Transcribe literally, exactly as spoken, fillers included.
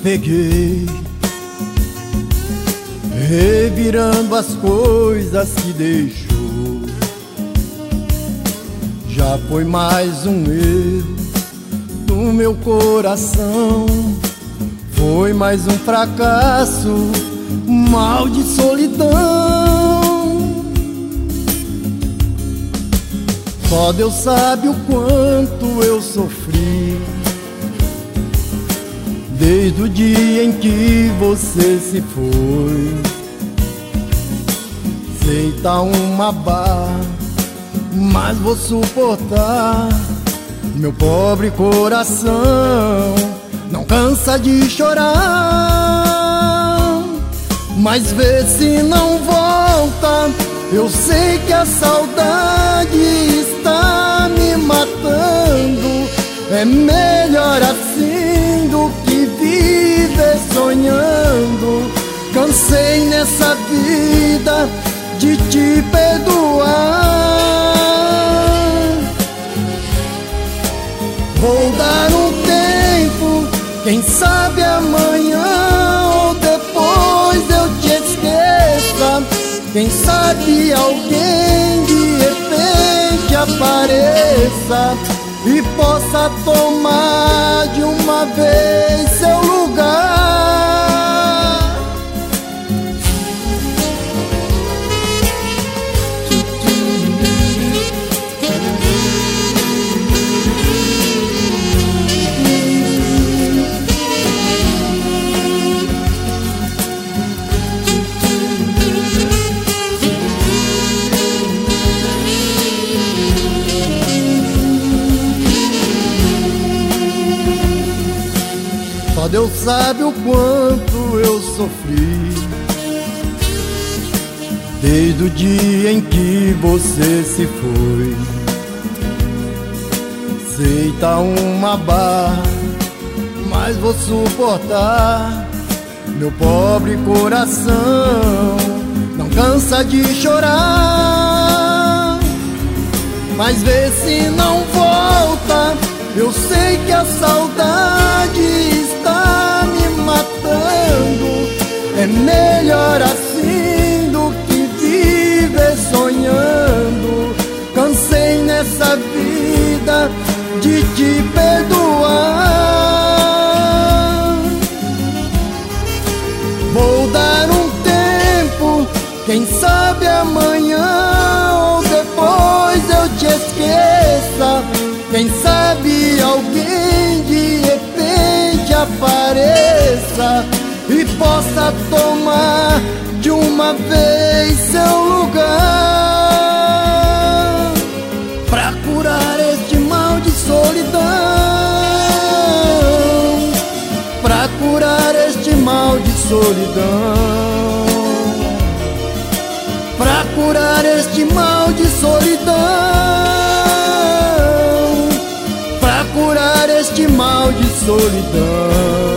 peguei, revirando as coisas que deixou. Já foi mais um erro no meu coração, foi mais um fracasso, um mal de solidão. Só Deus sabe o quanto eu sofri desde o dia em que você se foi. Sei tá uma barra, mas vou suportar. Meu pobre coração não cansa de chorar, mas vê se não volta. Eu sei que a saudade está me matando. É melhor assim do que viver sonhando. Cansei nessa vida de te perdoar. Vou dar um tempo, quem sabe amanhã ou depois eu te esqueça. Quem sabe alguém de repente apareça e possa tomar de uma vez seu lugar. Só Deus sabe o quanto eu sofri desde o dia em que você se foi. Sei tá uma barra, mas vou suportar. Meu pobre coração não cansa de chorar, mas vê se não volta. Eu sei que a saudade está me matando. É melhor assim do que viver sonhando. Cansei nessa vida de te perdoar. Vou dar um tempo, quem sabe amanhã ou depois eu te esqueça. Quem sabe alguém de repente apareça e possa tomar de uma vez seu lugar, pra curar este mal de solidão, pra curar este mal de solidão, pra curar este mal de solidão, curar este mal de solidão.